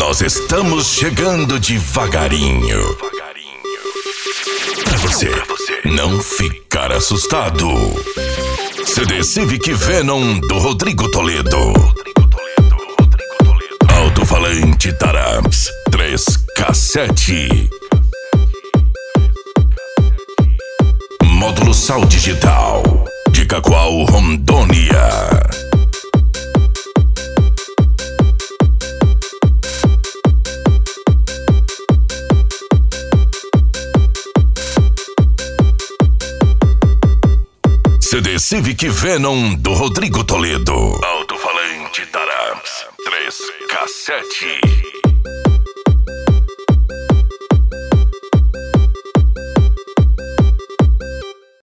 Nós estamos chegando devagarinho pra você não ficar assustado. CD Civic Venom do Rodrigo Toledo. Alto-falante Taraps 3K7. Módulo Sal Digital de Cacoal, Rondônia. CD Civic Venom do Rodrigo Toledo. Alto-falante Taraps 3K7.